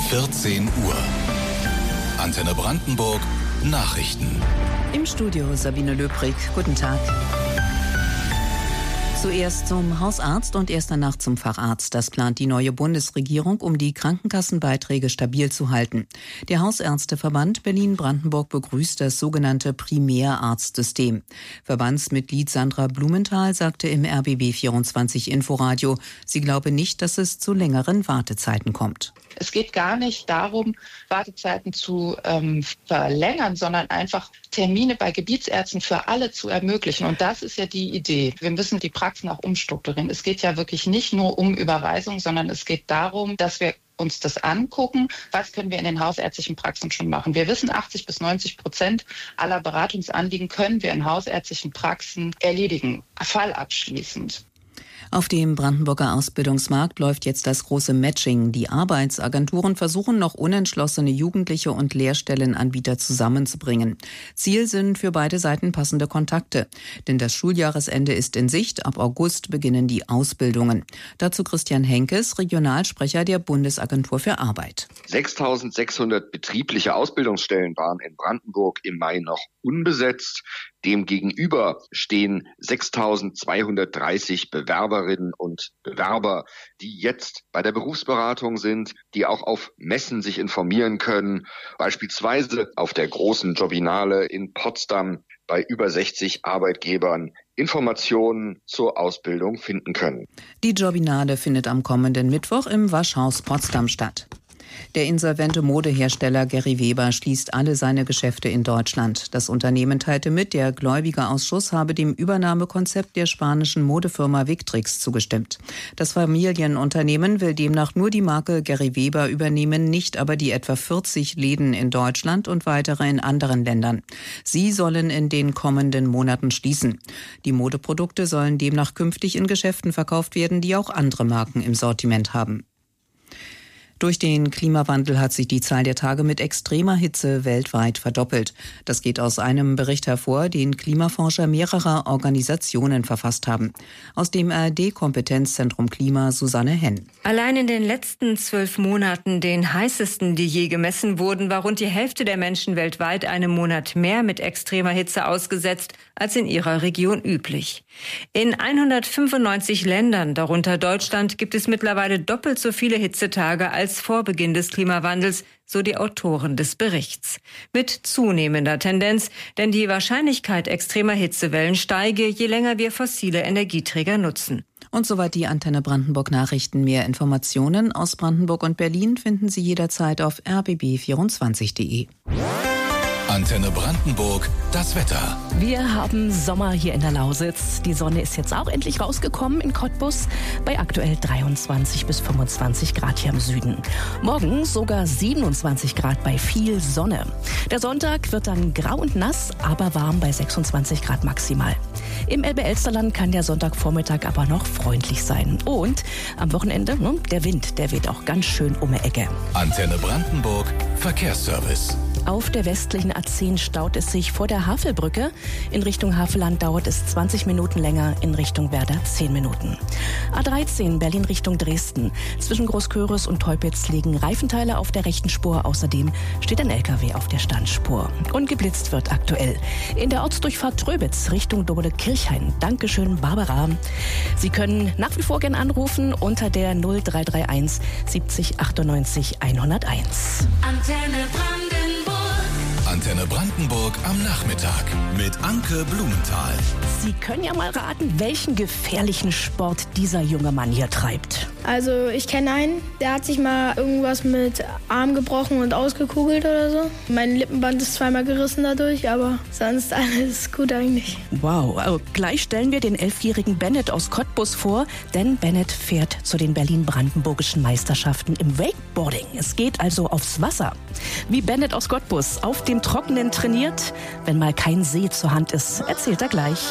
14 Uhr. Antenne Brandenburg Nachrichten. Im Studio Sabine Löbrig. Guten Tag. Zuerst zum Hausarzt und erst danach zum Facharzt. Das plant die neue Bundesregierung, um die Krankenkassenbeiträge stabil zu halten. Der Hausärzteverband Berlin-Brandenburg begrüßt das sogenannte Primärarztsystem. Verbandsmitglied Sandra Blumenthal sagte im RBB24 Inforadio, sie glaube nicht, dass es zu längeren Wartezeiten kommt. Es geht gar nicht darum, Wartezeiten zu verlängern, sondern einfach Termine bei Gebietsärzten für alle zu ermöglichen. Und das ist ja die Idee. Wir müssen die Praxen auch umstrukturieren. Es geht ja wirklich nicht nur um Überweisung, sondern es geht darum, dass wir uns das angucken, was können wir in den hausärztlichen Praxen schon machen. Wir wissen, 80-90% aller Beratungsanliegen können wir in hausärztlichen Praxen erledigen, fallabschließend. Auf dem Brandenburger Ausbildungsmarkt läuft jetzt das große Matching. Die Arbeitsagenturen versuchen noch unentschlossene Jugendliche und Lehrstellenanbieter zusammenzubringen. Ziel sind für beide Seiten passende Kontakte. Denn das Schuljahresende ist in Sicht. Ab August beginnen die Ausbildungen. Dazu Christian Henkes, Regionalsprecher der Bundesagentur für Arbeit. 6.600 betriebliche Ausbildungsstellen waren in Brandenburg im Mai noch unbesetzt. Demgegenüber stehen 6.230 Bewerberinnen und Bewerber, die jetzt bei der Berufsberatung sind, die auch auf Messen sich informieren können, beispielsweise auf der großen Jobinale in Potsdam bei über 60 Arbeitgebern Informationen zur Ausbildung finden können. Die Jobinale findet am kommenden Mittwoch im Waschhaus Potsdam statt. Der insolvente Modehersteller Gary Weber schließt alle seine Geschäfte in Deutschland. Das Unternehmen teilte mit, der Gläubigerausschuss habe dem Übernahmekonzept der spanischen Modefirma Victrix zugestimmt. Das Familienunternehmen will demnach nur die Marke Gary Weber übernehmen, nicht aber die etwa 40 Läden in Deutschland und weitere in anderen Ländern. Sie sollen in den kommenden Monaten schließen. Die Modeprodukte sollen demnach künftig in Geschäften verkauft werden, die auch andere Marken im Sortiment haben. Durch den Klimawandel hat sich die Zahl der Tage mit extremer Hitze weltweit verdoppelt. Das geht aus einem Bericht hervor, den Klimaforscher mehrerer Organisationen verfasst haben. Aus dem ARD-Kompetenzzentrum Klima Susanne Henn. Allein in den letzten 12 Monaten, den heißesten, die je gemessen wurden, war rund die Hälfte der Menschen weltweit einem Monat mehr mit extremer Hitze ausgesetzt als in ihrer Region üblich. In 195 Ländern, darunter Deutschland, gibt es mittlerweile doppelt so viele Hitzetage als vor Beginn des Klimawandels, so die Autoren des Berichts. Mit zunehmender Tendenz, denn die Wahrscheinlichkeit extremer Hitzewellen steige, je länger wir fossile Energieträger nutzen. Und soweit die Antenne Brandenburg Nachrichten. Mehr Informationen aus Brandenburg und Berlin finden Sie jederzeit auf rbb24.de. Antenne Brandenburg, das Wetter. Wir haben Sommer hier in der Lausitz. Die Sonne ist jetzt auch endlich rausgekommen in Cottbus bei aktuell 23 bis 25 Grad hier im Süden. Morgen sogar 27 Grad bei viel Sonne. Der Sonntag wird dann grau und nass, aber warm bei 26 Grad maximal. Im Elbe-Elsterland kann der Sonntagvormittag aber noch freundlich sein. Und am Wochenende, der Wind, der weht auch ganz schön um die Ecke. Antenne Brandenburg, Verkehrsservice. Auf der westlichen A10 staut es sich vor der Havelbrücke. In Richtung Havelland dauert es 20 Minuten länger, in Richtung Werder 10 Minuten. A13 Berlin Richtung Dresden. Zwischen Großköris und Teupitz liegen Reifenteile auf der rechten Spur. Außerdem steht ein LKW auf der Standspur. Und geblitzt wird aktuell in der Ortsdurchfahrt Tröbitz Richtung Dobele-Kirchhain. Dankeschön, Barbara. Sie können nach wie vor gern anrufen unter der 0331 70 98 101. Antenne Brandenburg am Nachmittag mit Anke Blumenthal. Sie können ja mal raten, welchen gefährlichen Sport dieser junge Mann hier treibt. Also ich kenne einen, der hat sich mal irgendwas mit Arm gebrochen und ausgekugelt oder so. Mein Lippenband ist zweimal gerissen dadurch, aber sonst alles gut eigentlich. Wow, also gleich stellen wir den 11-jährigen Bennett aus Cottbus vor, denn Bennett fährt zu den Berlin-Brandenburgischen Meisterschaften im Wakeboarding. Es geht also aufs Wasser. Wie Bennett aus Cottbus auf dem Trockenen trainiert, wenn mal kein See zur Hand ist, erzählt er gleich.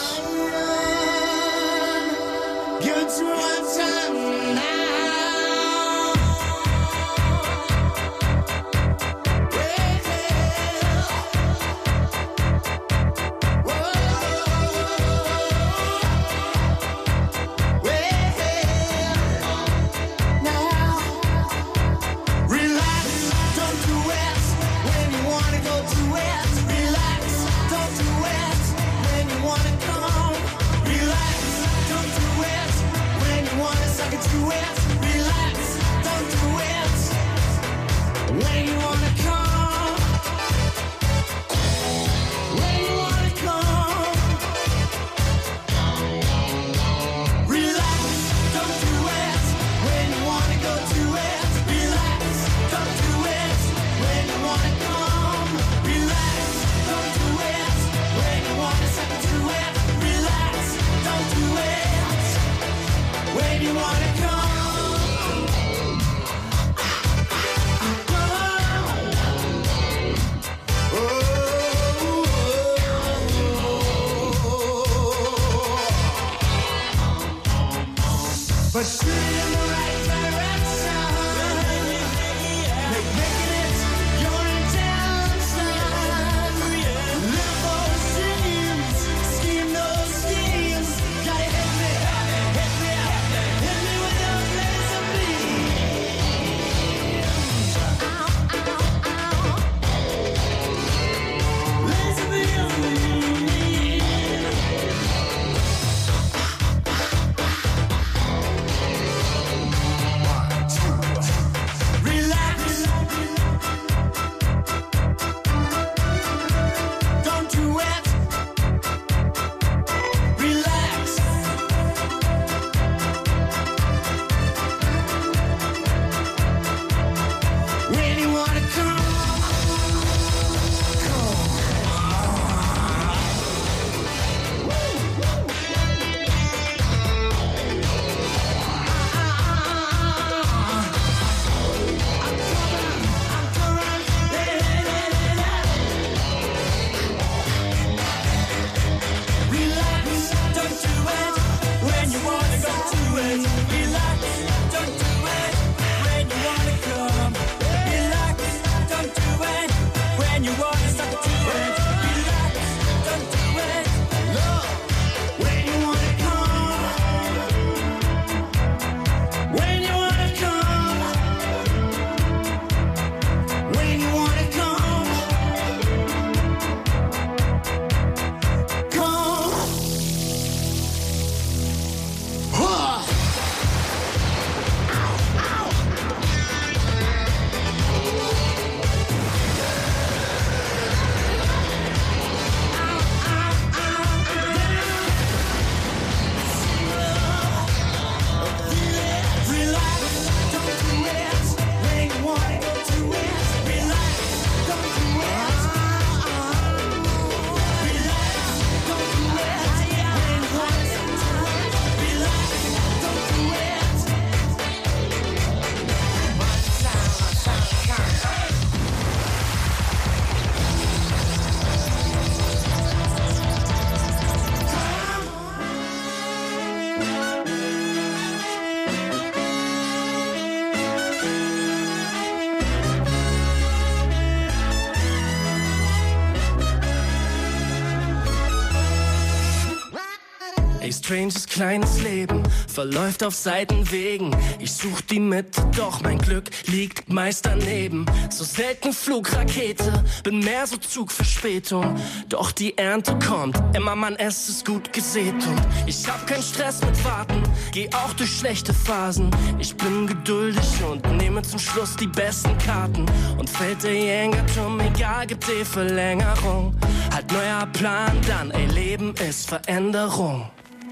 Stranges kleines Leben verläuft auf Seitenwegen. Ich such die Mitte, doch mein Glück liegt meist daneben. So selten Flugrakete, bin mehr so Zugverspätung. Doch die Ernte kommt, immer Mann, es ist gut gesät. Und ich hab keinen Stress mit Warten, geh auch durch schlechte Phasen. Ich bin geduldig und nehme zum Schluss die besten Karten. Und fällt der Jenga-Turm, egal, gibt die Verlängerung. Halt neuer Plan dann, ey, Leben ist Veränderung.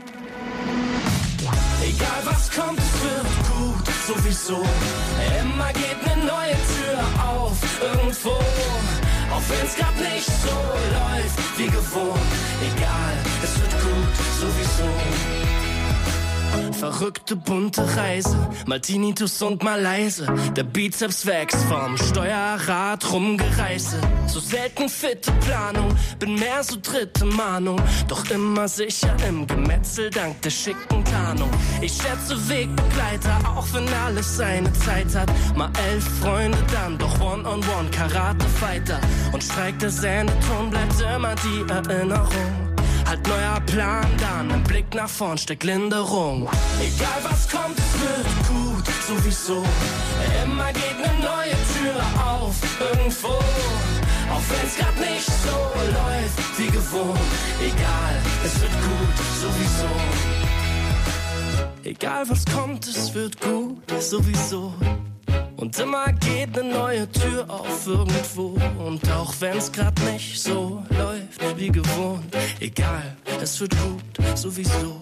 Egal was kommt, es wird gut, sowieso. Immer geht eine neue Tür auf, irgendwo. Auch wenn's grad nicht so läuft wie gewohnt. Egal, es wird gut, sowieso. Verrückte bunte Reise, mal Tinnitus und mal leise. Der Bizeps wächst vom Steuerrad rumgereiße. So selten fitte Planung, bin mehr so dritte Mahnung. Doch immer sicher im Gemetzel dank der schicken Tarnung. Ich schätze Wegbegleiter, auch wenn alles seine Zeit hat. Mal 11 Freunde dann, doch One-on-One Karate-Fighter. Und streikt der Sendeton, bleibt immer die Erinnerung. Halt neuer Plan dann, ein Blick nach vorn steckt Linderung. Egal was kommt, es wird gut, sowieso. Immer geht eine neue Tür auf, irgendwo. Auch wenn's grad nicht so läuft wie gewohnt. Egal, es wird gut, sowieso. Egal was kommt, es wird gut, sowieso. Und immer geht eine neue Tür auf irgendwo. Und auch wenn's grad nicht so läuft wie gewohnt, egal, es wird gut, sowieso.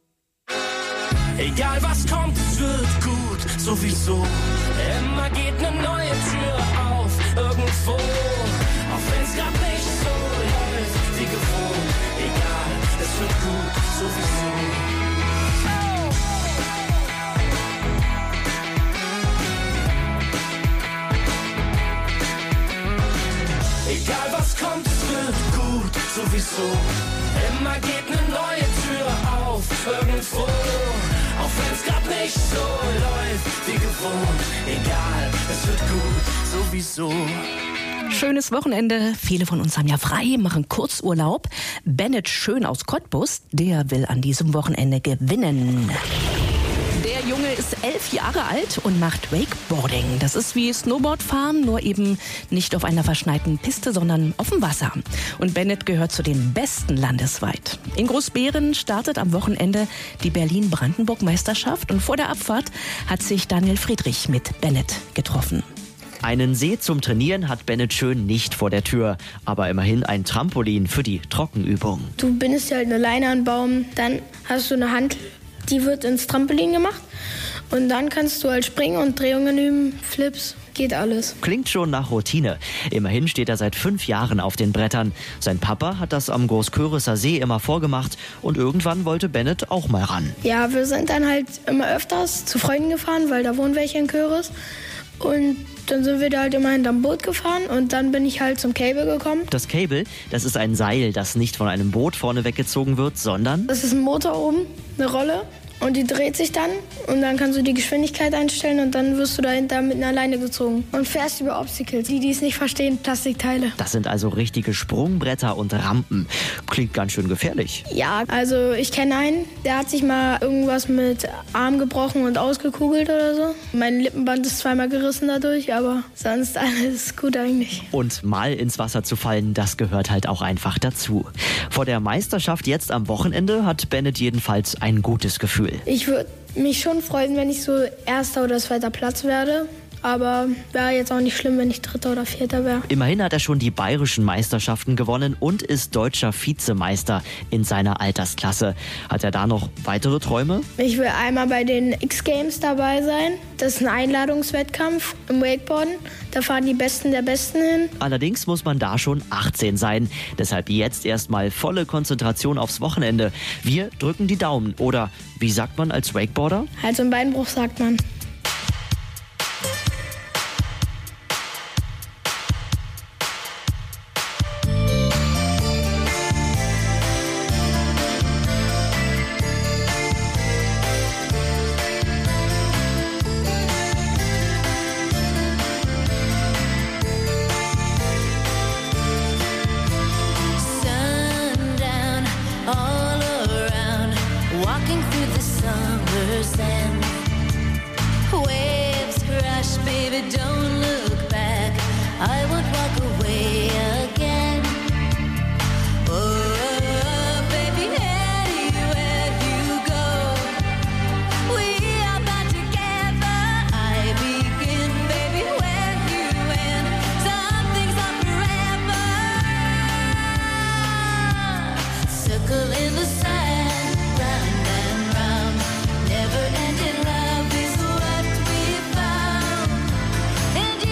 Egal was kommt, es wird gut, sowieso. Immer geht eine neue Tür auf, irgendwo. Auch wenn's grad nicht so läuft wie gewohnt, egal, es wird gut, sowieso. Egal was kommt, es wird gut, sowieso. Immer geht eine neue Tür auf, irgendwo. Auch wenn's grad nicht so läuft wie gewohnt. Egal, es wird gut, sowieso. Schönes Wochenende. Viele von uns haben ja frei, machen Kurzurlaub. Bennett Schön aus Cottbus, der will an diesem Wochenende gewinnen. Der Junge ist 11 Jahre alt und macht Wakeboarding. Das ist wie Snowboardfahren, nur eben nicht auf einer verschneiten Piste, sondern auf dem Wasser. Und Bennett gehört zu den Besten landesweit. In Großbeeren startet am Wochenende die Berlin-Brandenburg-Meisterschaft. Und vor der Abfahrt hat sich Daniel Friedrich mit Bennett getroffen. Einen See zum Trainieren hat Bennett Schön nicht vor der Tür, aber immerhin ein Trampolin für die Trockenübung. Du bindest ja halt eine Leine an den Baum, dann hast du eine Hand, die wird ins Trampolin gemacht und dann kannst du halt springen und Drehungen üben, Flips, geht alles. Klingt schon nach Routine. Immerhin steht er seit 5 Jahren auf den Brettern. Sein Papa hat das am Großkörisser See immer vorgemacht und irgendwann wollte Bennett auch mal ran. Ja, wir sind dann halt immer öfters zu Freunden gefahren, weil da wohnen welche in Köris. Und dann sind wir da halt immer hinterm Boot gefahren und dann bin ich halt zum Cable gekommen. Das Cable, das ist ein Seil, das nicht von einem Boot vorne weggezogen wird, sondern... Das ist ein Motor oben, eine Rolle und die dreht sich dann und dann kannst du die Geschwindigkeit einstellen und dann wirst du dahinter mit einer Leine gezogen und fährst über Obstacles. Die es nicht verstehen, Plastikteile. Das sind also richtige Sprungbretter und Rampen. Klingt ganz schön gefährlich. Ja, also ich kenne einen, der hat sich mal irgendwas mit Arm gebrochen und ausgekugelt oder so. Mein Lippenband ist 2-mal gerissen dadurch, aber sonst alles gut eigentlich. Und mal ins Wasser zu fallen, das gehört halt auch einfach dazu. Vor der Meisterschaft jetzt am Wochenende hat Bennett jedenfalls ein gutes Gefühl. Ich würde mich schon freuen, wenn ich so 1. oder 2. Platz werde. Aber wäre jetzt auch nicht schlimm, wenn ich 3. oder 4. wäre. Immerhin hat er schon die bayerischen Meisterschaften gewonnen und ist deutscher Vizemeister in seiner Altersklasse. Hat er da noch weitere Träume? Ich will einmal bei den X-Games dabei sein. Das ist ein Einladungswettkampf im Wakeboarden. Da fahren die Besten der Besten hin. Allerdings muss man da schon 18 sein. Deshalb jetzt erstmal volle Konzentration aufs Wochenende. Wir drücken die Daumen. Oder wie sagt man als Wakeboarder? Hals- und Beinbruch sagt man. Never ending love is what we found. And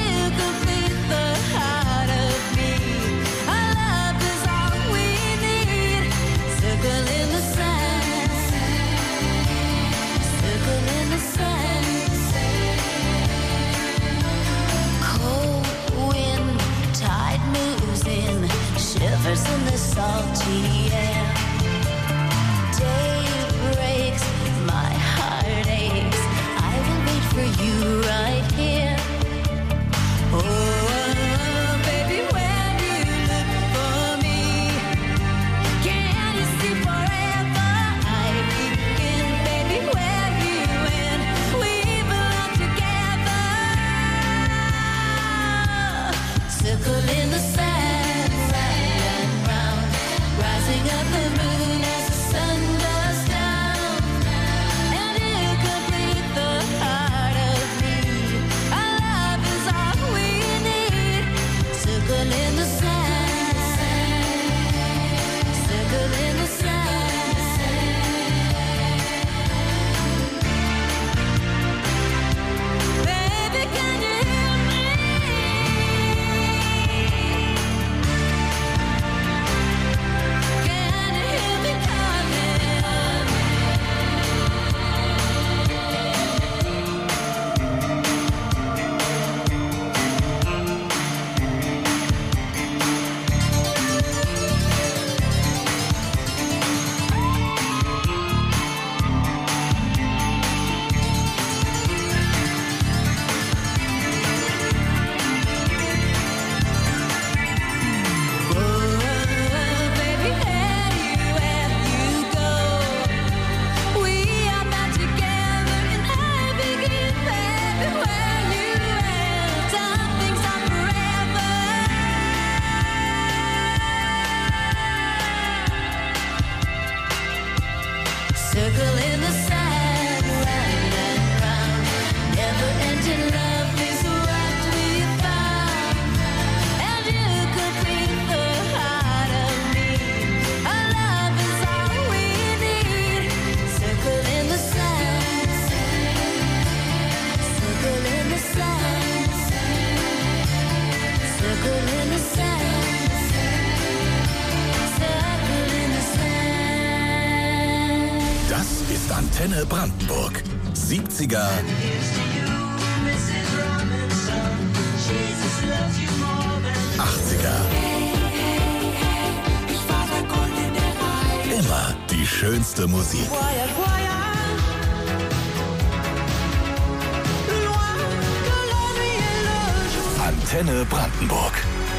Antenne Brandenburg. 70er. 80er. Immer die schönste Musik. Antenne Brandenburg.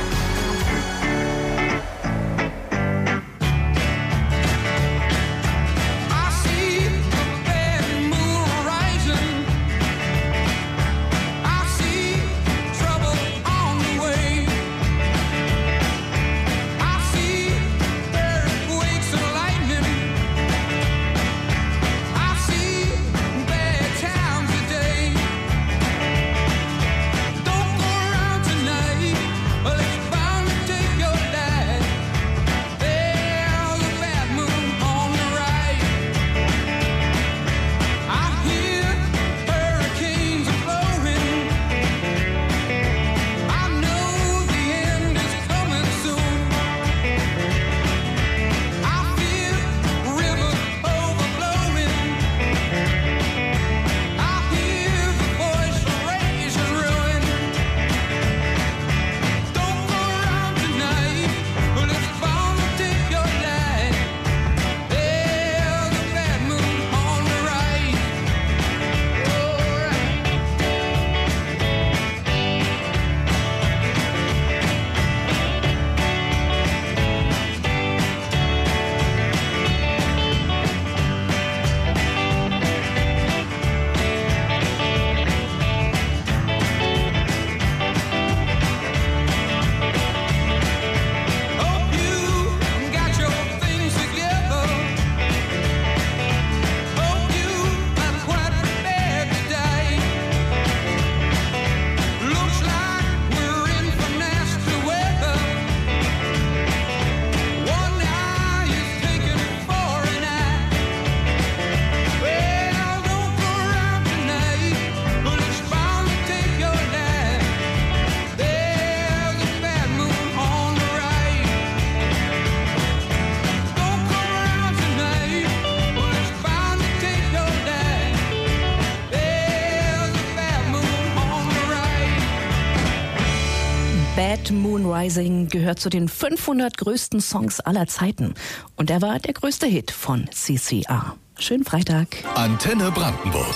Bad Moon Rising gehört zu den 500 größten Songs aller Zeiten. Und er war der größte Hit von CCR. Schönen Freitag. Antenne Brandenburg.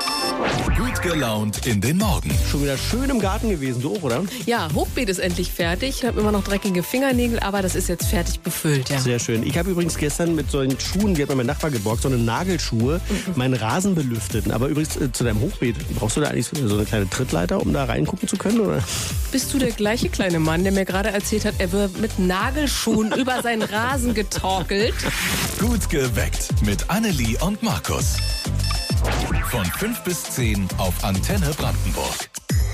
Gut gelaunt in den Morgen. Schon wieder schön im Garten gewesen, du auch, oder? Ja, Hochbeet ist endlich fertig. Ich habe immer noch dreckige Fingernägel, aber das ist jetzt fertig befüllt, ja. Sehr schön. Ich habe übrigens gestern mit solchen Schuhen, die hat mir mein Nachbar geborgt, so eine Nagelschuhe, meinen Rasen belüftet. Aber übrigens zu deinem Hochbeet, brauchst du da eigentlich so eine kleine Trittleiter, um da reingucken zu können, oder? Bist du der gleiche kleine Mann, der mir gerade erzählt hat, er wird mit Nagelschuhen über seinen Rasen getorkelt? Gut geweckt mit Annelie und Markus. Von 5 bis 10 auf Antenne Brandenburg.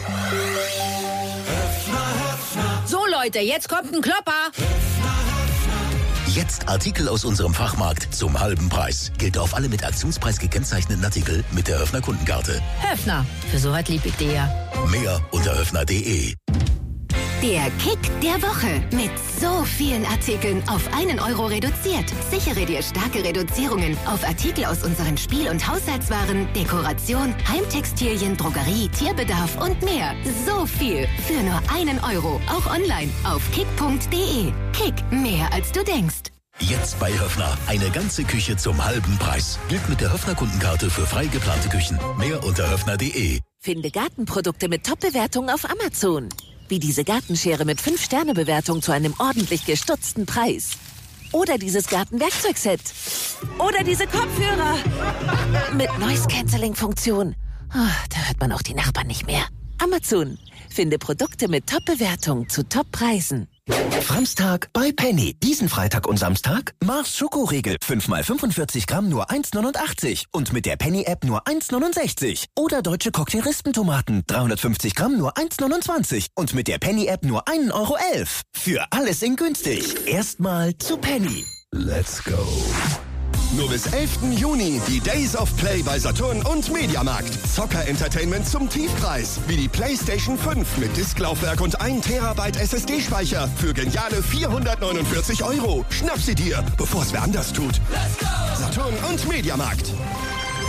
So Leute, jetzt kommt ein Klopper. Jetzt Artikel aus unserem Fachmarkt zum halben Preis. Gilt auf alle mit Aktionspreis gekennzeichneten Artikel mit der Höfner Kundenkarte. Höfner, für so was lieb ich dir ja. Mehr unter höfner.de. Der Kick der Woche mit so vielen Artikeln auf 1 Euro reduziert. Sichere dir starke Reduzierungen auf Artikel aus unseren Spiel- und Haushaltswaren, Dekoration, Heimtextilien, Drogerie, Tierbedarf und mehr. So viel für nur 1 Euro. Auch online auf kick.de. Kick, mehr als du denkst. Jetzt bei Höfner. Eine ganze Küche zum halben Preis. Gilt mit der Höfner Kundenkarte für frei geplante Küchen. Mehr unter höfner.de. Finde Gartenprodukte mit Top-Bewertungen auf Amazon. Wie diese Gartenschere mit 5-Sterne-Bewertung zu einem ordentlich gestutzten Preis. Oder dieses Gartenwerkzeugset. Oder diese Kopfhörer. Mit Noise-Canceling-Funktion. Oh, da hört man auch die Nachbarn nicht mehr. Amazon. Finde Produkte mit Top-Bewertung zu Top-Preisen. Framstag bei Penny. Diesen Freitag und Samstag Mars Schokoriegel. 5x45 Gramm nur 1,89. Und mit der Penny-App nur 1,69. Oder deutsche Cocktail-Rispentomaten. 350 Gramm nur 1,29. Und mit der Penny-App nur 1,11 Euro. Für alles in günstig. Erstmal zu Penny. Let's go. Nur bis 11. Juni die Days of Play bei Saturn und Mediamarkt. Zocker-Entertainment zum Tiefpreis. Wie die PlayStation 5 mit Disklaufwerk und 1 Terabyte SSD-Speicher für geniale 449 €. Schnapp sie dir, bevor es wer anders tut. Let's go! Saturn und Mediamarkt.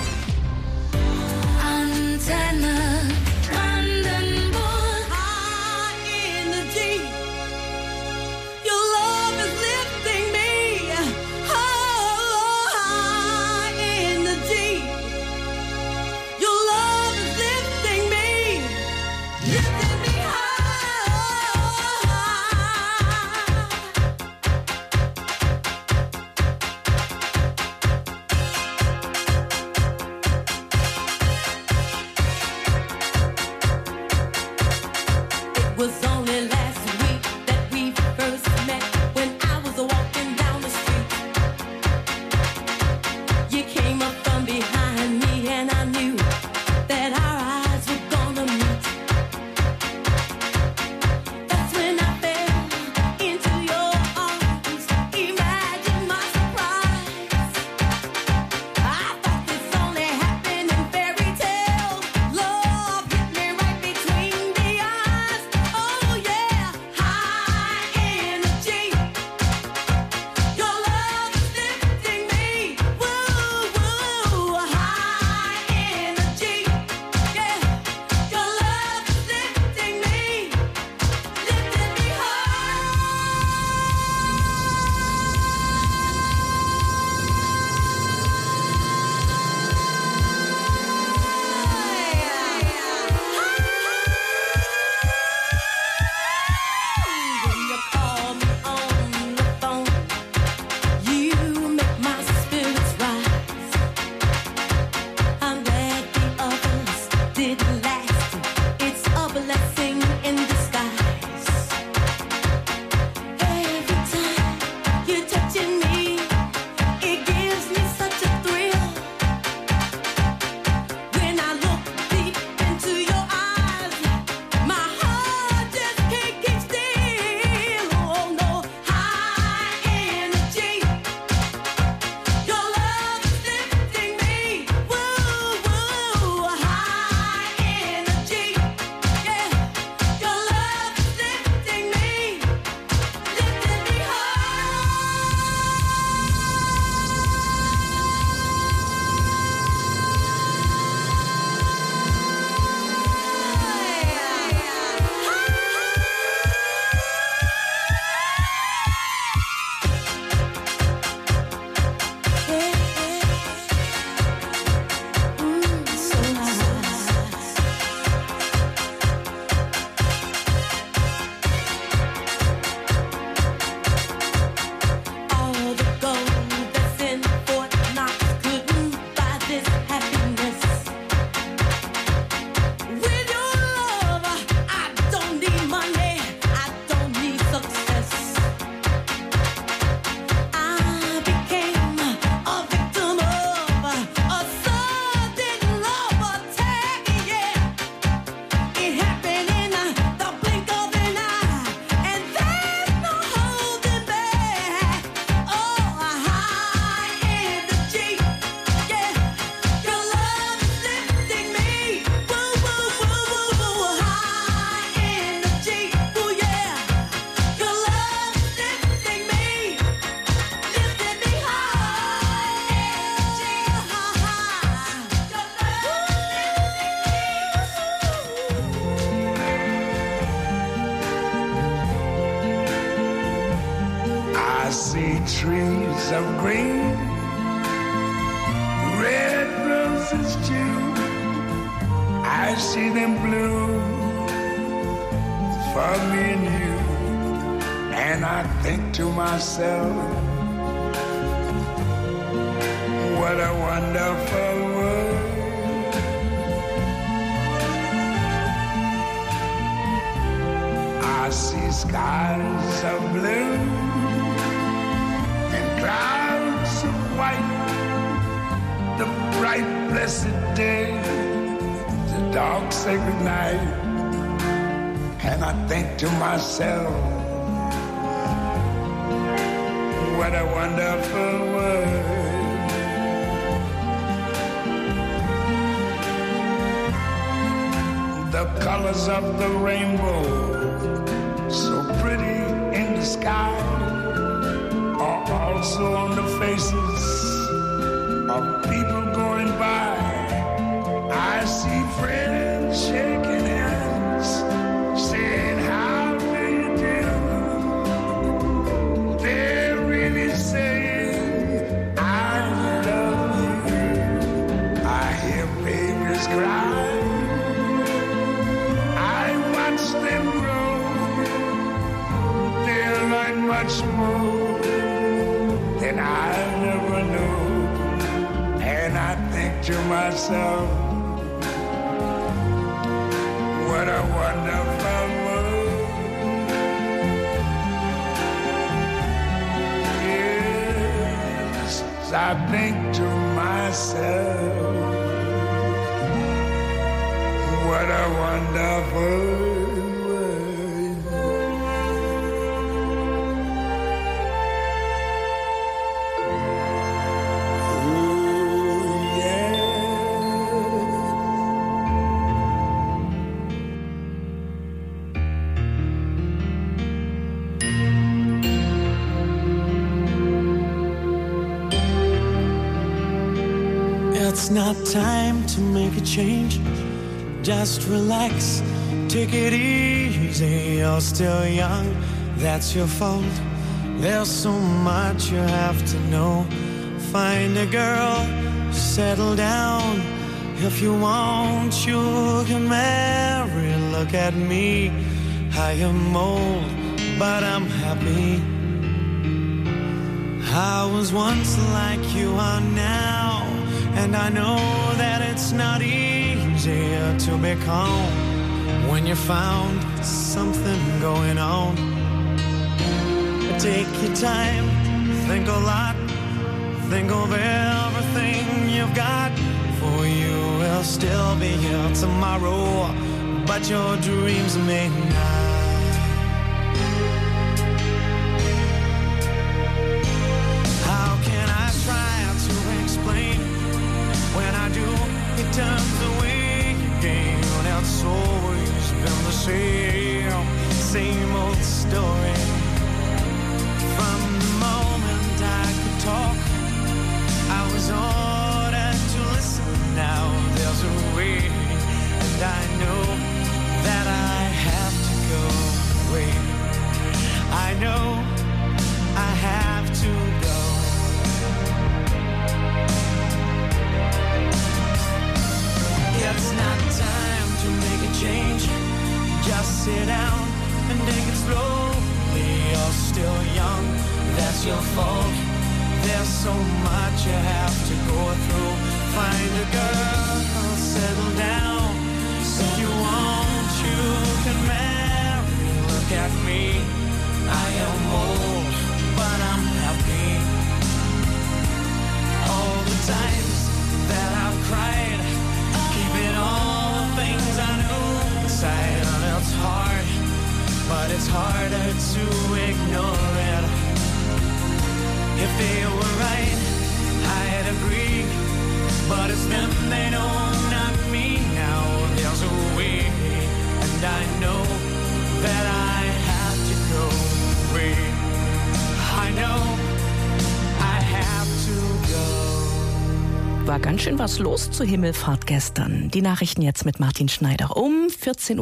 trees of green, red roses too. I see them bloom for me and you, and I think to myself, what a wonderful world. I see skies of blue and clouds of white, the bright blessed day, the dark sacred night, and I think to myself, what a wonderful world. The colors of the rainbow, so pretty in the sky, are also on the faces of people going by. I see friends shaking hands, saying, how do you do? They're really saying, I love you. I hear babies cry, them grow, they'll learn much more than I never knew. And I think to myself, what a wonderful world. I think to myself, what a wonderful world. Oh, yeah. It's not time to make a change. Just relax, take it easy. You're still young, that's your fault. There's so much you have to know. Find a girl, settle down. If you want, you can marry. Look at me, I am old, but I'm happy. I was once like you are now, and I know that it's not easier to be calm when you found something going on. Take your time, think a lot, think of everything you've got. For you will still be here tomorrow, but your dreams may not. How can I try to explain? When I do, it turns away again. It's always been the same old story. From the moment I could talk, I was ordered to listen. Now there's a way, and I know that I have to go away. I know I have to go. It's not time to make a change. Just sit down and take it slowly. You're still young, that's your fault. There's so much you have to go through. Find a girl, settle down. If you want, you can marry. Look at me, I am old, but I'm happy. All the times that I've cried, keeping all the things I knew inside. And it's hard, but it's harder to ignore it. If they were right, I'd agree. But it's them, they know, not me. Now there's a way, and I know that I have to go away. I know I have to go. War ganz schön was los zur Himmelfahrt gestern. Die Nachrichten jetzt mit Martin Schneider um 14.30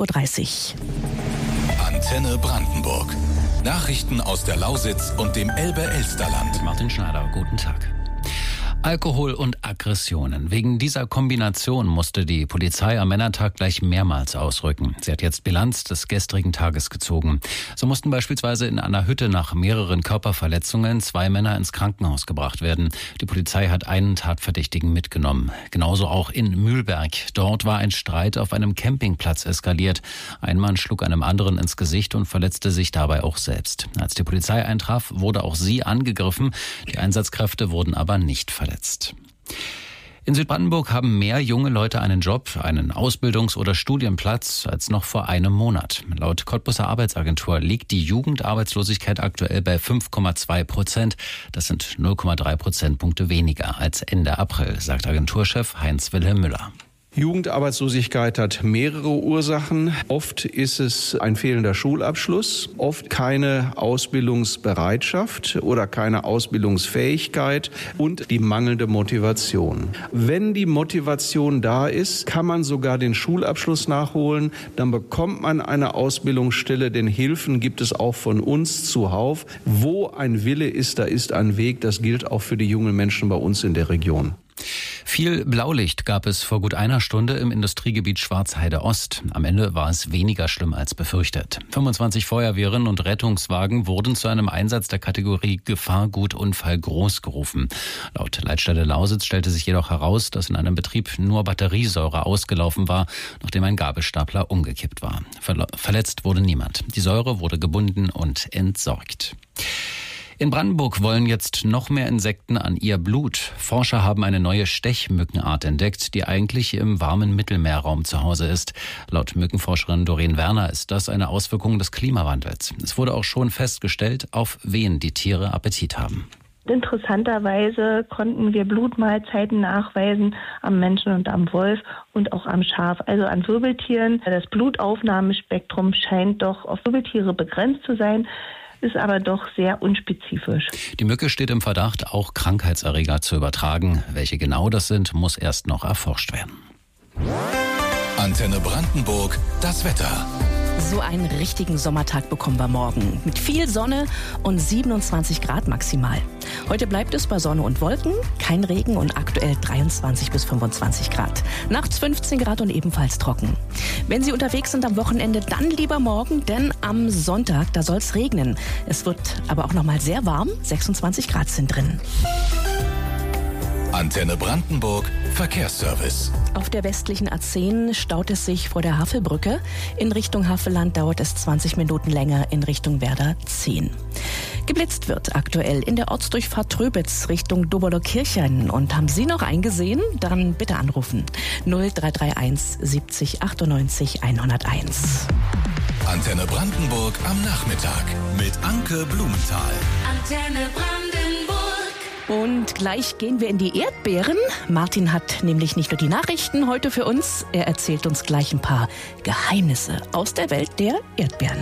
Uhr. Antenne Brandenburg. Nachrichten aus der Lausitz und dem Elbe-Elsterland. Martin Schneider, guten Tag. Alkohol und Aggressionen. Wegen dieser Kombination musste die Polizei am Männertag gleich mehrmals ausrücken. Sie hat jetzt Bilanz des gestrigen Tages gezogen. So mussten beispielsweise in einer Hütte nach mehreren Körperverletzungen 2 Männer ins Krankenhaus gebracht werden. Die Polizei hat einen Tatverdächtigen mitgenommen. Genauso auch in Mühlberg. Dort war ein Streit auf einem Campingplatz eskaliert. Ein Mann schlug einem anderen ins Gesicht und verletzte sich dabei auch selbst. Als die Polizei eintraf, wurde auch sie angegriffen. Die Einsatzkräfte wurden aber nicht verletzt. In Südbrandenburg haben mehr junge Leute einen Job, einen Ausbildungs- oder Studienplatz als noch vor einem Monat. Laut Cottbuser Arbeitsagentur liegt die Jugendarbeitslosigkeit aktuell bei 5,2%. Das sind 0,3 Prozentpunkte weniger als Ende April, sagt Agenturchef Heinz-Wilhelm Müller. Jugendarbeitslosigkeit hat mehrere Ursachen. Oft ist es ein fehlender Schulabschluss, oft keine Ausbildungsbereitschaft oder keine Ausbildungsfähigkeit und die mangelnde Motivation. Wenn die Motivation da ist, kann man sogar den Schulabschluss nachholen. Dann bekommt man eine Ausbildungsstelle, denn Hilfen gibt es auch von uns zuhauf. Wo ein Wille ist, da ist ein Weg. Das gilt auch für die jungen Menschen bei uns in der Region. Viel Blaulicht gab es vor gut einer Stunde im Industriegebiet Schwarzheide-Ost. Am Ende war es weniger schlimm als befürchtet. 25 Feuerwehren und Rettungswagen wurden zu einem Einsatz der Kategorie Gefahrgutunfall groß gerufen. Laut Leitstelle Lausitz stellte sich jedoch heraus, dass in einem Betrieb nur Batteriesäure ausgelaufen war, nachdem ein Gabelstapler umgekippt war. Verletzt wurde niemand. Die Säure wurde gebunden und entsorgt. In Brandenburg wollen jetzt noch mehr Insekten an ihr Blut. Forscher haben eine neue Stechmückenart entdeckt, die eigentlich im warmen Mittelmeerraum zu Hause ist. Laut Mückenforscherin Doreen Werner ist das eine Auswirkung des Klimawandels. Es wurde auch schon festgestellt, auf wen die Tiere Appetit haben. Interessanterweise konnten wir Blutmahlzeiten nachweisen am Menschen und am Wolf und auch am Schaf, also an Wirbeltieren. Das Blutaufnahmespektrum scheint doch auf Wirbeltiere begrenzt zu sein, ist aber doch sehr unspezifisch. Die Mücke steht im Verdacht, auch Krankheitserreger zu übertragen. Welche genau das sind, muss erst noch erforscht werden. Antenne Brandenburg, das Wetter. So einen richtigen Sommertag bekommen wir morgen. Mit viel Sonne und 27 Grad maximal. Heute bleibt es bei Sonne und Wolken, kein Regen und aktuell 23 bis 25 Grad. Nachts 15 Grad und ebenfalls trocken. Wenn Sie unterwegs sind am Wochenende, dann lieber morgen, denn am Sonntag, da soll es regnen. Es wird aber auch noch mal sehr warm, 26 Grad sind drin. Antenne Brandenburg, Verkehrsservice. Auf der westlichen A10 staut es sich vor der Havelbrücke. In Richtung Havelland dauert es 20 Minuten länger, in Richtung Werder 10. Geblitzt wird aktuell in der Ortsdurchfahrt Tröbitz Richtung Doberlo-Kirchen. Und haben Sie noch eingesehen? Dann bitte anrufen. 0331 70 98 101. Antenne Brandenburg am Nachmittag mit Anke Blumenthal. Antenne Brandenburg. Und gleich gehen wir in die Erdbeeren. Martin hat nämlich nicht nur die Nachrichten heute für uns, er erzählt uns gleich ein paar Geheimnisse aus der Welt der Erdbeeren.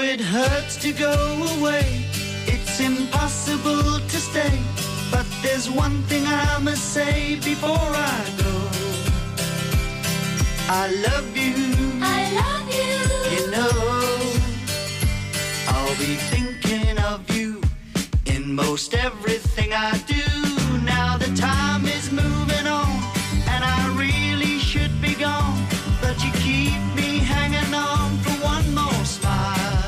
it hurts to go away. It's impossible to stay. But there's one thing I must say before I go. I love you. I love you. You know, I'll be thinking of you in most everything I do. Now the time is moving on, and I really should be gone. But you keep me hanging on for one more smile.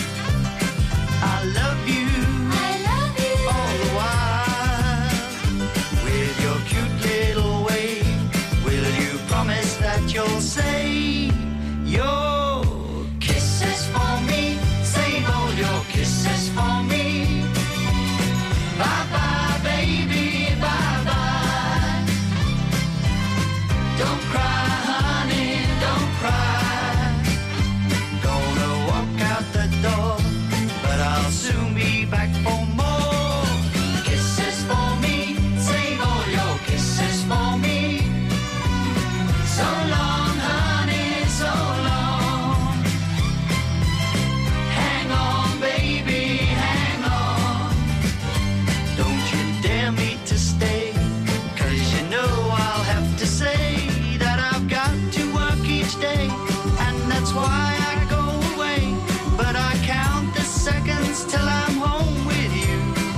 I love you. I love you. All the while, with your cute little way, will you promise that you'll say your kisses for me? Save all your kisses for me. Bye bye, baby, bye bye. Don't cry, honey, don't cry. Gonna walk out the door, but I'll soon be back for more. Kisses for me, save all your kisses for me. So long, honey, so long. Hang on, baby, hang on. Don't you dare me to stay, 'cause you know I'll have to say that I've got to work each day, and that's why I go away. But I count the seconds till I'm home with you.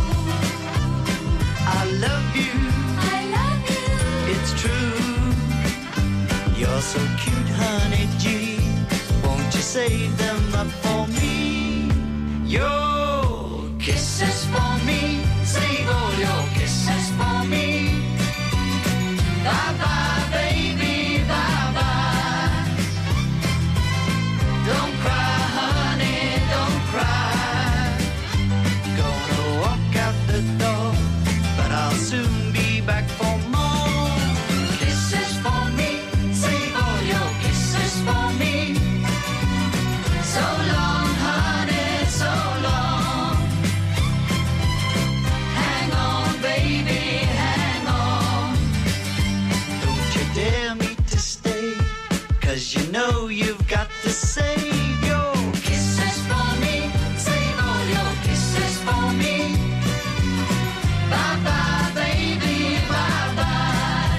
I love you. I love you. It's true. You're so cute, honey G. Won't you save them up for me? Your kisses for me. Save all your kisses for me. Bye bye, baby, bye bye. Don't cry, honey, don't cry. Gonna walk out the door, but I'll soon be back for more. Kisses for me, save all your kisses for me. So long, honey, so long. Hang on, baby, hang on. Don't you dare me to stay, 'cause you know you've got to save your kisses for me. Save all your kisses for me. Bye bye, baby, bye bye.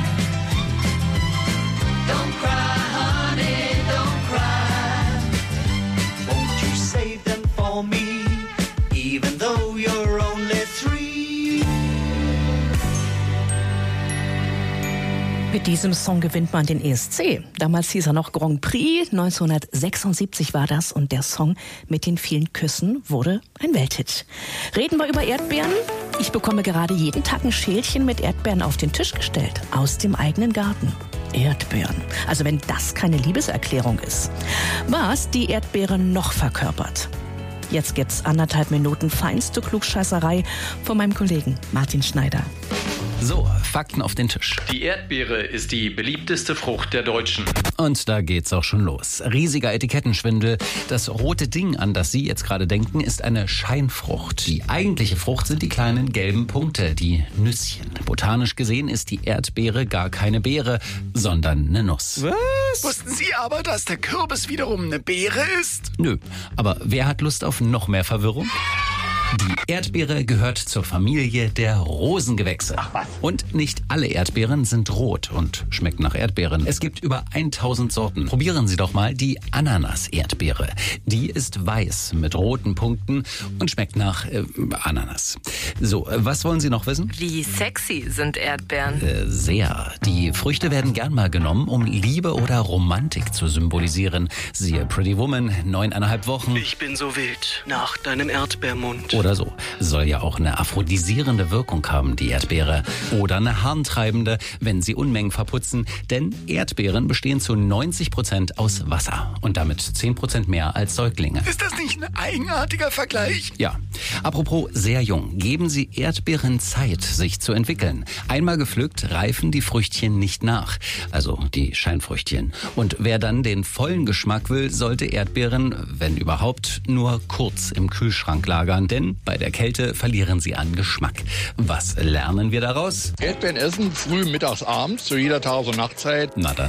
Don't cry, honey, don't cry. Won't you save them for me, even though you're only 3? Mit diesem Song gewinnt man den ESC. Damals hieß er noch Grand Prix. 1976 war das und der Song mit den vielen Küssen wurde ein Welthit. Reden wir über Erdbeeren? Ich bekomme gerade jeden Tag ein Schälchen mit Erdbeeren auf den Tisch gestellt. Aus dem eigenen Garten. Erdbeeren. Also wenn das keine Liebeserklärung ist. Was die Erdbeere noch verkörpert. Jetzt gibt's 1,5 Minuten feinste Klugscheißerei von meinem Kollegen Martin Schneider. So, Fakten auf den Tisch. Die Erdbeere ist die beliebteste Frucht der Deutschen. Und da geht's auch schon los. Riesiger Etikettenschwindel. Das rote Ding, an das Sie jetzt gerade denken, ist eine Scheinfrucht. Die eigentliche Frucht sind die kleinen gelben Punkte, die Nüsschen. Botanisch gesehen ist die Erdbeere gar keine Beere, sondern eine Nuss. Was? Wussten Sie aber, dass der Kürbis wiederum eine Beere ist? Nö, aber wer hat Lust auf noch mehr Verwirrung? Die Erdbeere gehört zur Familie der Rosengewächse. Ach was. Und nicht alle Erdbeeren sind rot und schmecken nach Erdbeeren. Es gibt über 1000 Sorten. Probieren Sie doch mal die Ananas-Erdbeere. Die ist weiß mit roten Punkten und schmeckt nach Ananas. So, was wollen Sie noch wissen? Wie sexy sind Erdbeeren? Sehr. Die Früchte werden gern mal genommen, um Liebe oder Romantik zu symbolisieren. Siehe Pretty Woman, 9,5 Wochen. Ich bin so wild nach deinem Erdbeermund. Oder so. Soll ja auch eine aphrodisierende Wirkung haben, die Erdbeere. Oder eine harntreibende, wenn sie Unmengen verputzen. Denn Erdbeeren bestehen zu 90% aus Wasser. Und damit 10% mehr als Säuglinge. Ist das nicht ein eigenartiger Vergleich? Ja. Apropos sehr jung. Geben Sie Erdbeeren Zeit, sich zu entwickeln. Einmal gepflückt, reifen die Früchtchen nicht nach. Also die Scheinfrüchtchen. Und wer dann den vollen Geschmack will, sollte Erdbeeren, wenn überhaupt, nur kurz im Kühlschrank lagern. Denn bei der Kälte verlieren sie an Geschmack. Was lernen wir daraus? Erdbeeren essen, früh, mittags, abends, zu jeder Tages- und Nachtzeit. Na dann.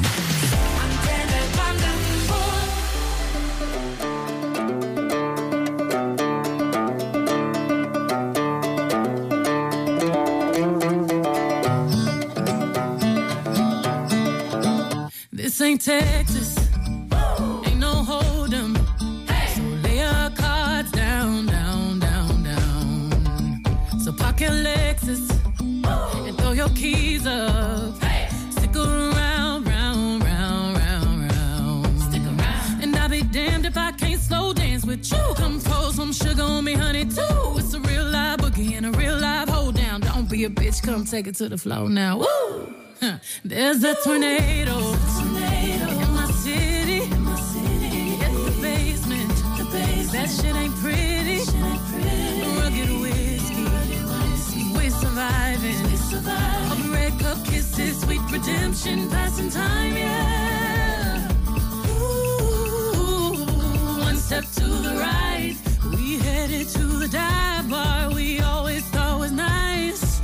ain't Texas. Ain't no hold 'em. So lay your cards down, down, down, down. So park your Lexus and throw your keys up. Stick around, round, round, round, round. Stick around. And I'll be damned if I can't slow dance with you. Come pour some sugar on me, honey, too. It's a real live boogie and a real live hold down. Don't be a bitch, come take it to the floor now. Woo! There's a tornado in my city. It's the basement. That shit ain't pretty. Rugged whiskey. We're surviving. Of red cup kisses, sweet redemption, passing time, yeah. Ooh, one step to the right. We headed to the dive bar we always thought was nice.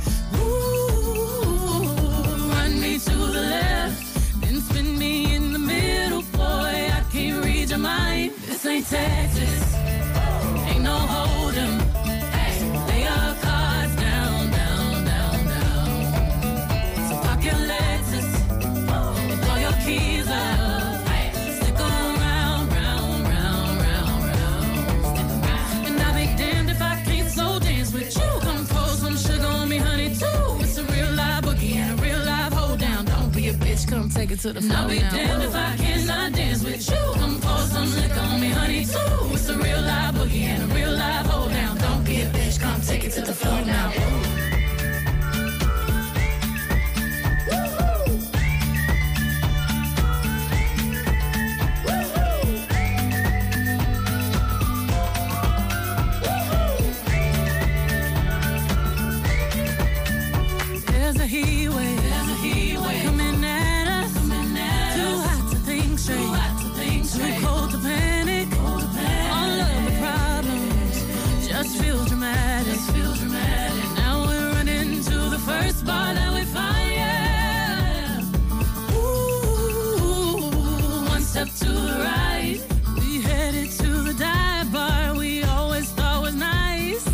To the left, then spin me in the middle, boy, I can't read your mind. This ain't Texas, ain't no hold 'em. Lay your cards down, down, down, down. So park your Lexus and throw your keys up. Stick around, round, round, round, round. And I'll be damned if I can't slow dance with you. Come pour some sugar on me, honey, too. It's a real live boogie and a real live hold down. Don't be a bitch, come take it to the floor. I'll be damned if I cannot dance with you. Come pour some liquor on me, honey, too. It's a real live boogie and a real live hold down. Don't be a bitch, come take it to the floor now. There's a heat wave coming at us. Too hot to think straight. Too cold to panic. All of the problems just feel dramatic. Now we're running to the first bar that we find, yeah. Ooh, one step to the right. We headed to the dive bar we always thought was nice.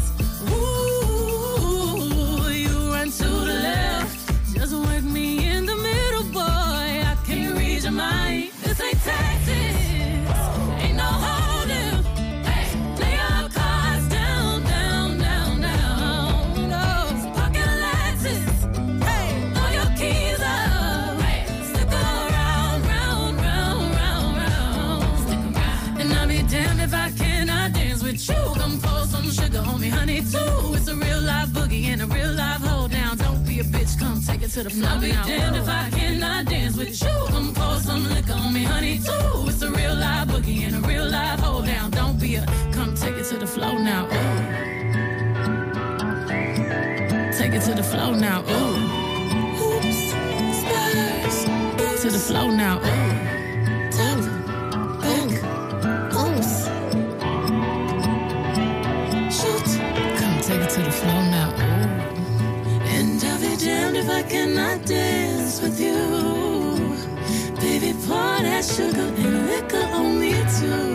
Ooh, you run to the left. Just work me in the middle, boy, I can't read your mind. This ain't Texas, ain't no holding. Lay your cards down, down, down, down. No, park your Lexus, throw your keys up. Stick around, round, round, round, round. And I'll be damned if I cannot dance with you. Come pour some sugar on me, honey, too. It's a real live boogie and a real live hold down. Don't be a bitch, come take it to the floor. I'll be damned if I cannot dance with you. Come pour some liquor on me, honey, too. It's a real live boogie and a real live hold down. Don't be a, come take it to the floor now. Ooh. Take it to the floor now. Ooh. Oops, stars. To the floor now. Ooh. Top, back, oops. Shoot. Come take it to the floor now. Ooh. And I'll be damned if I cannot dance with you. Baby, pour that sugar and liquor on me too.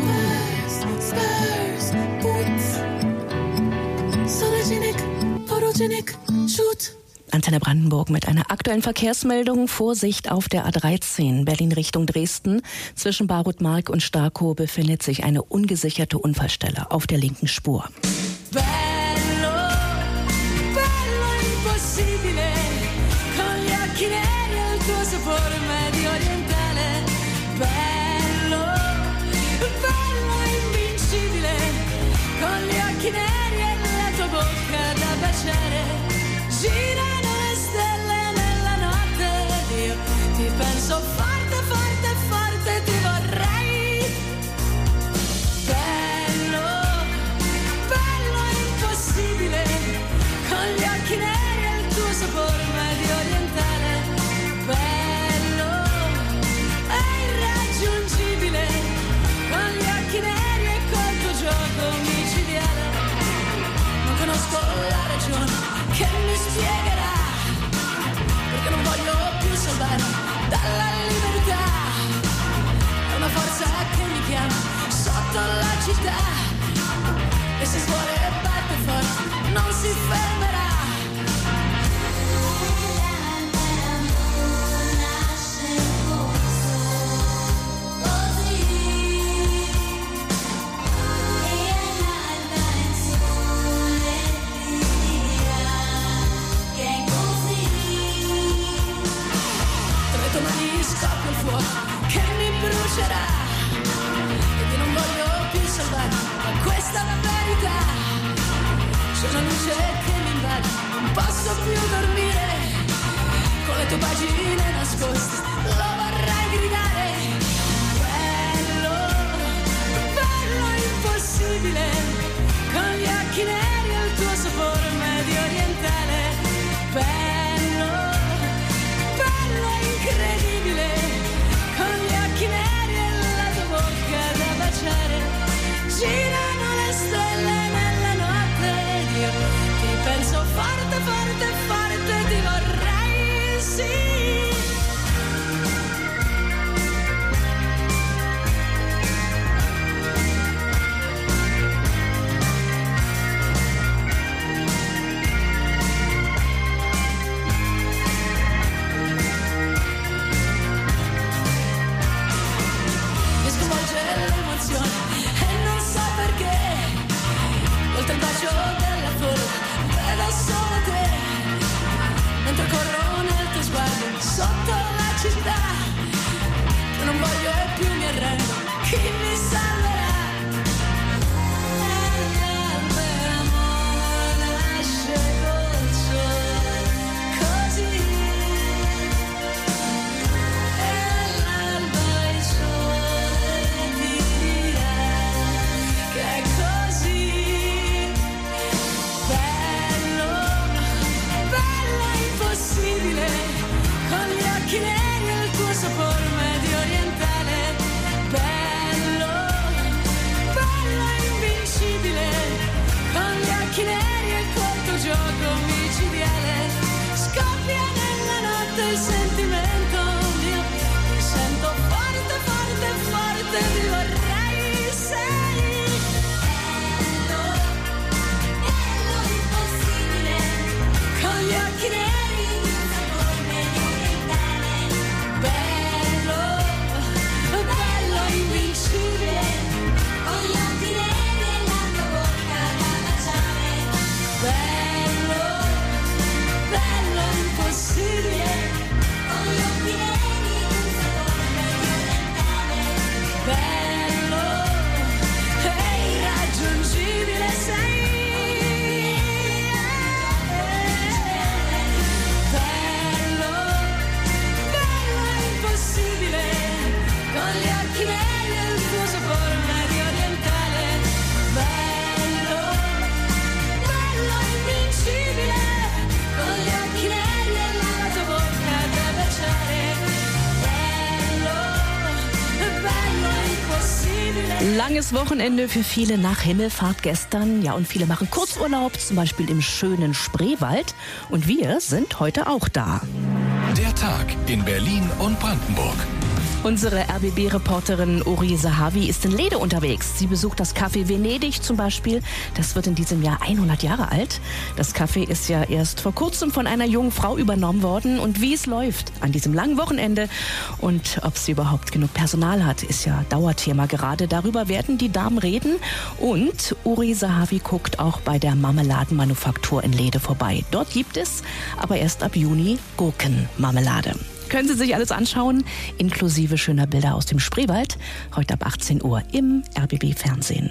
Spurs, boots, sologenic, photogenic, shoot. Antenne Brandenburg mit einer aktuellen Verkehrsmeldung. Vorsicht auf der A13 Berlin Richtung Dresden. Zwischen Barutmark und Starkow befindet sich eine ungesicherte Unfallstelle auf der linken Spur. Bello, bello impossibile, con gli occhi neri e il tuo sapore medio orientale. Bello, bello invincibile, con gli occhi neri e la tua bocca da baciare. Girano le stelle nella notte, io ti penso forte, forte, forte, ti vorrei. Bello, bello impossibile, con gli occhi neri e il tuo sapore medio orientale. Bello, è irraggiungibile, con gli occhi neri e col tuo gioco micidiale. Non conosco la ragione che mi spiegherà perché non voglio più salvare dalla libertà. È una forza che mi chiama sotto la città e se scuole e batte forte non si fermerà. una luce che mi invade, non posso più dormire, con le tue pagine nascoste, lo vorrei gridare. Bello, bello impossibile, con gli occhi neri e il tuo sapore medio orientale. Bello, bello incredibile, con gli occhi neri e la tua bocca da baciare. Girano le stelle nella notte ed io ti penso forte, forte, forte, ti vorrei, sì. Mi sconvolge l'emozione e non so perché, oltre il bacio della folla vedo solo te, mentre corro nel tuo sguardo sotto la città. Io non voglio e più mi arrendo, chi mi salverà? L'amore nasce col sole, così, e l'alba il sole ti dirà che è così. Bello, bello impossibile, con gli occhi neri e il tuo sapore medio orientale. Bello, bello invincibile, con gli occhi neri e col tuo gioco micidiale. Scoppia nella notte il sentimento mio, mi sento forte, forte, forte, ti vorrei, sei. Bello, bello impossibile, con gli occhi neri e il tuo sapore medio orientale. Bello, bello invincibile, con gli occhi neri e la tua bocca da baciare. Bello, bello impossibile, con gli occhi neri e il sapore medio orientale. Bello, e irraggiungibile sei. Bello, bello impossibile, con gli occhi neri e il tuo sapore medio orientale. Bello, bello invincibile, con gli occhi neri e la tua bocca da baciare. Bello, bello impossibile. Langes Wochenende für viele nach Himmelfahrt gestern. Ja, und viele machen Kurzurlaub, zum Beispiel im schönen Spreewald. Und wir sind heute auch da. Der Tag in Berlin und Brandenburg. Unsere RBB-Reporterin Uri Sahavi ist in Lede unterwegs. Sie besucht das Café Venedig zum Beispiel. Das wird in diesem Jahr 100 Jahre alt. Das Café ist ja erst vor kurzem von einer jungen Frau übernommen worden. Und wie es läuft an diesem langen Wochenende und ob sie überhaupt genug Personal hat, ist ja Dauerthema gerade. Darüber werden die Damen reden. Und Uri Sahavi guckt auch bei der Marmeladenmanufaktur in Lede vorbei. Dort gibt es aber erst ab Juni Gurkenmarmelade. Können Sie sich alles anschauen, inklusive schöner Bilder aus dem Spreewald, heute ab 18 Uhr im RBB-Fernsehen.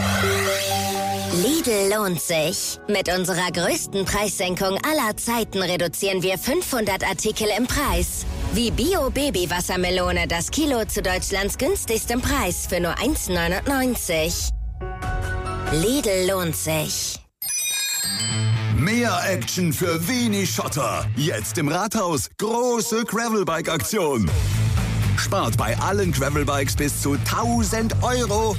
Lidl lohnt sich. Mit unserer größten Preissenkung aller Zeiten reduzieren wir 500 Artikel im Preis. Wie Bio-Baby-Wassermelone, das Kilo zu Deutschlands günstigstem Preis für nur 1,99. Lidl lohnt sich. Mehr Action für wenig Schotter. Jetzt im Rathaus. Große Gravelbike-Aktion. Spart bei allen Gravelbikes bis zu 1.000 €.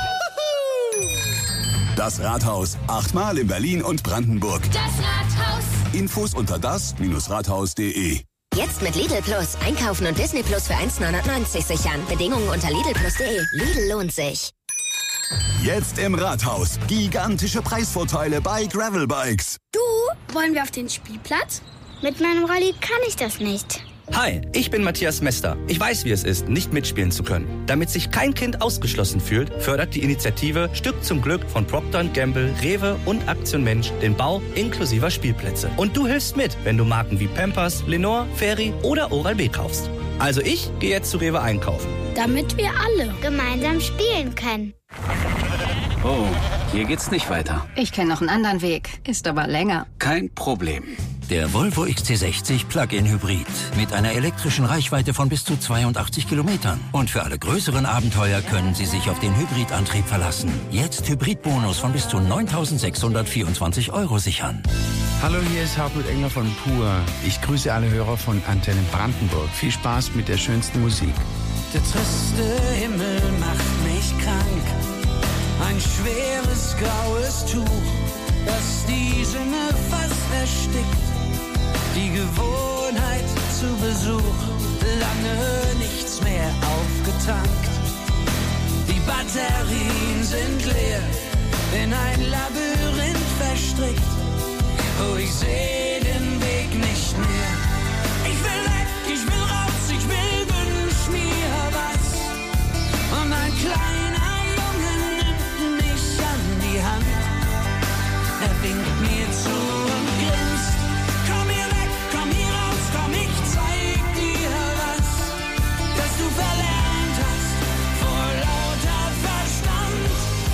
Das Rathaus. 8-mal in Berlin und Brandenburg. Das Rathaus. Infos unter das-rathaus.de. Jetzt mit Lidl Plus. Einkaufen und Disney Plus für 1,99 sichern. Bedingungen unter lidlplus.de. Lidl lohnt sich. Jetzt im Rathaus. Gigantische Preisvorteile bei Gravelbikes. Du, wollen wir auf den Spielplatz? Mit meinem Rolli kann ich das nicht. Hi, ich bin Matthias Mester. Ich weiß, wie es ist, nicht mitspielen zu können. Damit sich kein Kind ausgeschlossen fühlt, fördert die Initiative Stück zum Glück von Procter & Gamble, Rewe und Aktion Mensch den Bau inklusiver Spielplätze. Und du hilfst mit, wenn du Marken wie Pampers, Lenore, Fairy oder Oral-B kaufst. Also ich gehe jetzt zu Rewe einkaufen. Damit wir alle gemeinsam spielen können. Oh, Hier geht's nicht weiter. Ich kenne noch einen anderen Weg. Ist aber länger. Kein Problem. Der Volvo XC60 Plug-in Hybrid mit einer elektrischen Reichweite von bis zu 82 Kilometern. Und für alle größeren Abenteuer können Sie sich auf den Hybridantrieb verlassen. Jetzt Hybridbonus von bis zu 9.624 € sichern. Hallo, hier ist Hartmut Engler von Pur. Ich grüße alle Hörer von Antenne Brandenburg. Viel Spaß mit der schönsten Musik. Der triste Himmel macht mich krank. Ein schweres graues Tuch, das die Sonne fast erstickt. Die Gewohnheit zu Besuch, lange nichts mehr aufgetankt. Die Batterien sind leer, in ein Labyrinth verstrickt. Oh, ich seh den Weg nicht mehr. Ich will weg, ich will raus, ich will, wünsch mir was. Und ein kleiner Junge nimmt mich an die Hand. Er winkt mir zu und grinst. Komm hier weg, komm hier raus, komm, ich zeig dir was, das du verlernt hast vor lauter Verstand.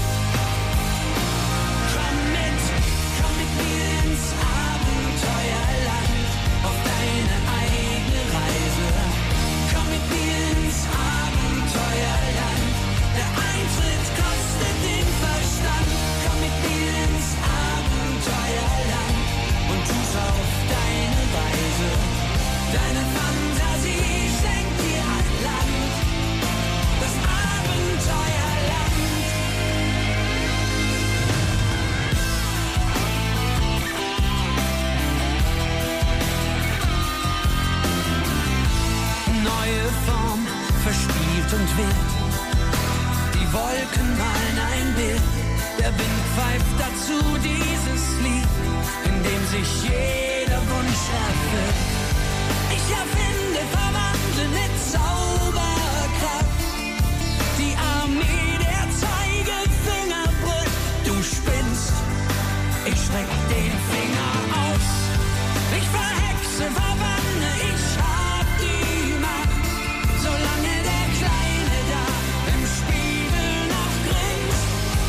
Komm mit mir ins Abenteuerland, auf deine eigene Reise. Komm mit mir ins Abenteuerland, der Eintritt kostet den Verstand. Komm mit mir ins Abenteuerland und tu's auf deine Weise. Deine Fantasie schenkt dir ein Land, das Abenteuerland. Neue Form, verspielt und wild. Die Wolken malen ein Bild. Der Wind pfeift dazu dieses Lied, in dem sich jeder Wunsch erfüllt. Ich erfinde, verwandle mit Zauberkraft. Die Armee der Zeigefinger brüllt. Du spinnst, ich streck den Finger aus. Ich verhexe, verwanne, ich hab die Macht. Solange der Kleine da im Spiegel noch grinst.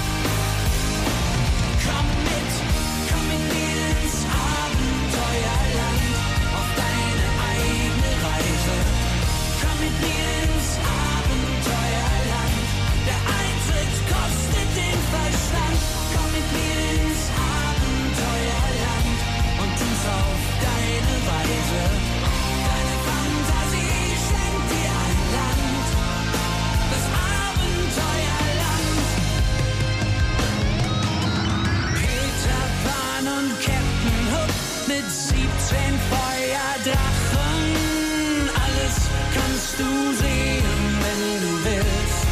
Komm mit mir ins Abenteuerland, auf deine eigene Reise. Komm mit mir ins Abenteuerland, der Eintritt kostet den Verstand. Komm mit mir ins Abenteuerland und tu's auf deine Weise. Deine Fantasie schenkt dir ein Land, das Abenteuerland. Peter Pan und Captain Hook mit 17 Feuerdrachen. Alles kannst du sehen, wenn du willst.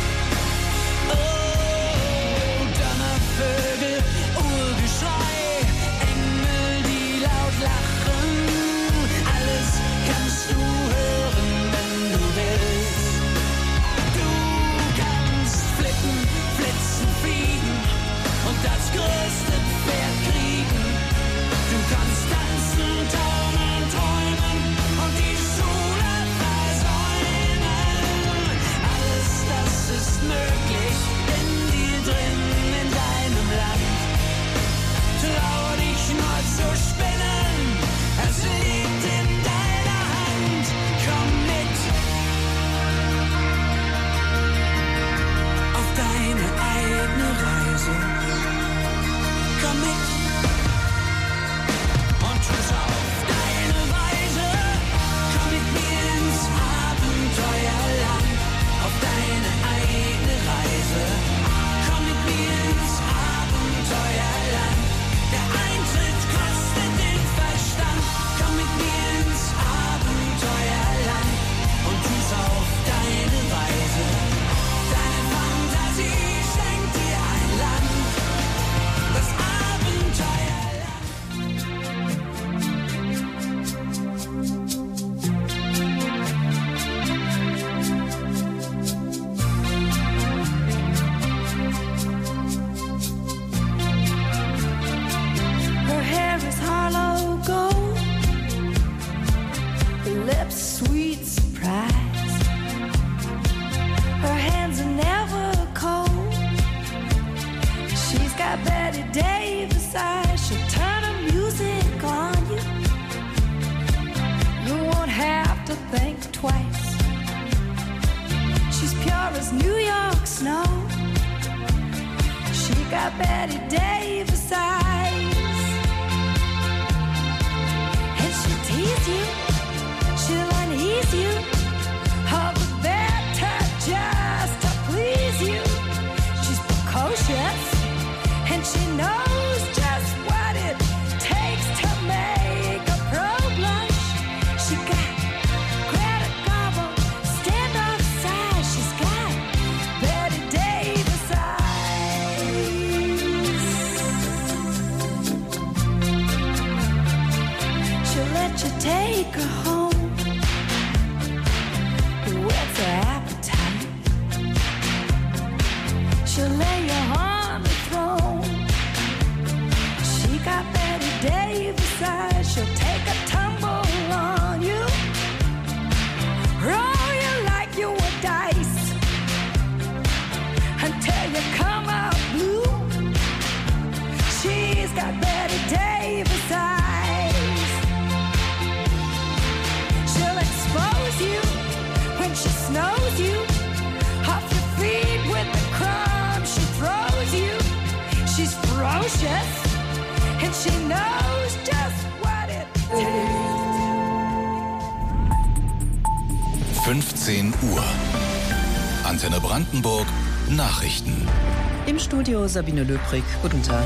Oh, Donnervögel, Urgeschrei, Engel, die laut lachen. Alles kannst du hören, wenn du willst. Du kannst flippen, flitzen, fliegen und das größte Pferd kriegen. Du kannst tanzen, taumeln, träumen und die Schule versäumen. Alles das ist möglich in dir drin, in deinem Land. Trau dich nur zu spinnen, es liegt in deiner Hand. Komm mit auf deine eigene Reise. Komm mit und tu's auf deine Weise. Komm mit mir ins Abenteuerland, auf deine eigene Reise. Komm mit mir ins Abenteuerland, der Eintritt kostet den Verstand. Komm mit mir ins Abenteuerland und tu's auf deine Weise. Deine Fantasie schenkt dir ein Land, das Abenteuerland. Betty Davis eyes, and she'll tease you, she'll unease you, all the better just to please you. She's precocious, and she knows just what it takes to make a pro blush. She got Greta Garbo, stand off side. She's got Betty Davis eyes. She'll let you take her home, whet her appetite. She'll lay you on the throne. She got Betty Davis eyes. She'll take a tumble on you, roll you like you were dice, until you come out blue. She's got Betty Davis eyes. She'll expose you when she snows you, off your feet with the crumbs she throws you. She's ferocious, and she knows just what it takes. 15 Uhr. Antenne Brandenburg. Nachrichten. Im Studio Sabine Löbrig. Guten Tag.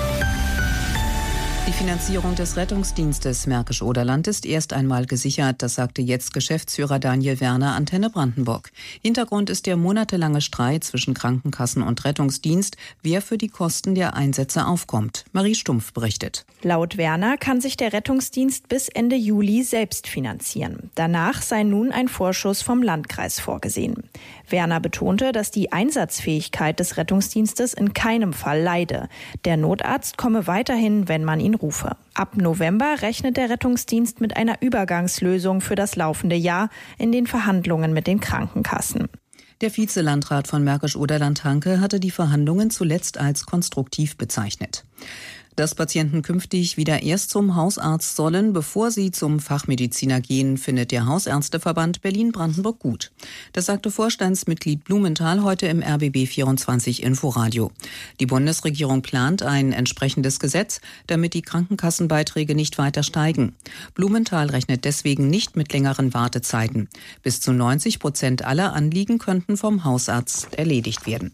Die Finanzierung des Rettungsdienstes Märkisch-Oderland ist erst einmal gesichert, das sagte jetzt Geschäftsführer Daniel Werner Antenne Brandenburg. Hintergrund ist der monatelange Streit zwischen Krankenkassen und Rettungsdienst, wer für die Kosten der Einsätze aufkommt. Marie Stumpf berichtet. Laut Werner kann sich der Rettungsdienst bis Ende Juli selbst finanzieren. Danach sei nun ein Vorschuss vom Landkreis vorgesehen. Werner betonte, dass die Einsatzfähigkeit des Rettungsdienstes in keinem Fall leide. Der Notarzt komme weiterhin, wenn man ihn rufe. Ab November rechnet der Rettungsdienst mit einer Übergangslösung für das laufende Jahr in den Verhandlungen mit den Krankenkassen. Der Vizelandrat von Märkisch-Oderland Hanke hatte die Verhandlungen zuletzt als konstruktiv bezeichnet. Dass Patienten künftig wieder erst zum Hausarzt sollen, bevor sie zum Fachmediziner gehen, findet der Hausärzteverband Berlin-Brandenburg gut. Das sagte Vorstandsmitglied Blumenthal heute im RBB 24 Inforadio. Die Bundesregierung plant ein entsprechendes Gesetz, damit die Krankenkassenbeiträge nicht weiter steigen. Blumenthal rechnet deswegen nicht mit längeren Wartezeiten. Bis zu 90% aller Anliegen könnten vom Hausarzt erledigt werden.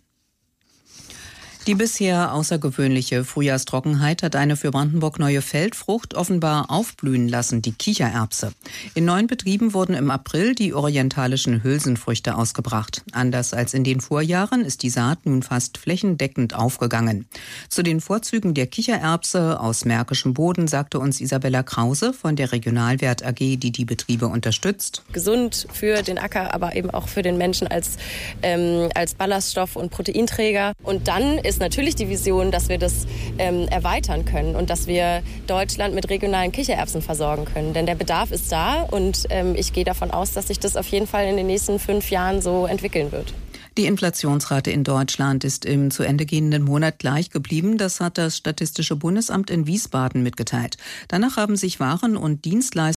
Die bisher außergewöhnliche Frühjahrstrockenheit hat eine für Brandenburg neue Feldfrucht offenbar aufblühen lassen, die Kichererbse. In 9 Betrieben wurden im April die orientalischen Hülsenfrüchte ausgebracht. Anders als in den Vorjahren ist die Saat nun fast flächendeckend aufgegangen. Zu den Vorzügen der Kichererbse aus märkischem Boden sagte uns Isabella Krause von der Regionalwert AG, die die Betriebe unterstützt. Gesund für den Acker, aber eben auch für den Menschen als Ballaststoff und Proteinträger. Und dann ist natürlich die Vision, dass wir das erweitern können und dass wir Deutschland mit regionalen Kichererbsen versorgen können. Denn der Bedarf ist da und ich gehe davon aus, dass sich das auf jeden Fall in den nächsten 5 Jahren so entwickeln wird. Die Inflationsrate in Deutschland ist im zu Ende gehenden Monat gleich geblieben. Das hat das Statistische Bundesamt in Wiesbaden mitgeteilt. Danach haben sich Waren und Dienstleistungen